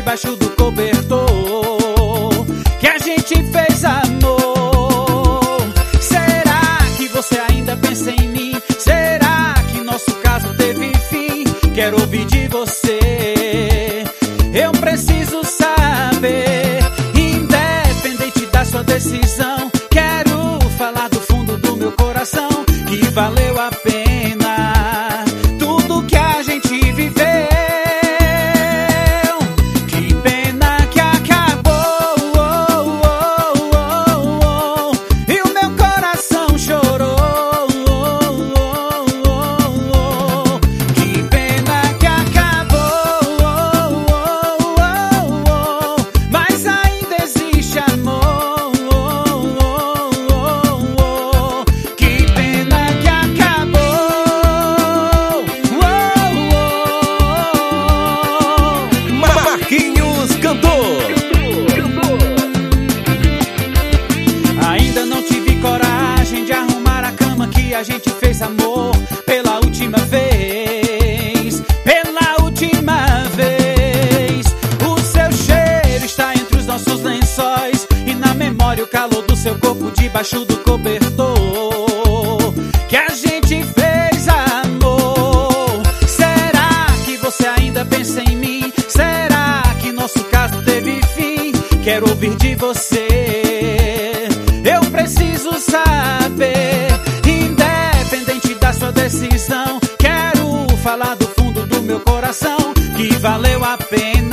debaixo do cobertor, que a gente fez amor. Será que você ainda pensa em mim? Será que nosso caso teve fim? Quero ouvir de você, eu preciso saber, independente da sua decisão. Quero falar do fundo do meu coração que valeu a pena tudo que a gente viveu. Que pena que acabou, e o meu coração chorou. Que pena que acabou, mas ainda existe amor. Que pena que acabou. Marquinhos cantor. Ainda não tive coragem de arrumar a cama que a gente fez amor pela última vez. Pela última vez. O seu cheiro está entre os nossos lençóis e na memória o calor do seu corpo debaixo do cobertor, que a gente fez amor. Será que você ainda pensa em mim? Será que nosso caso teve fim? Quero ouvir de você, eu preciso saber, independente da sua decisão. Quero falar do fundo do meu coração que valeu a pena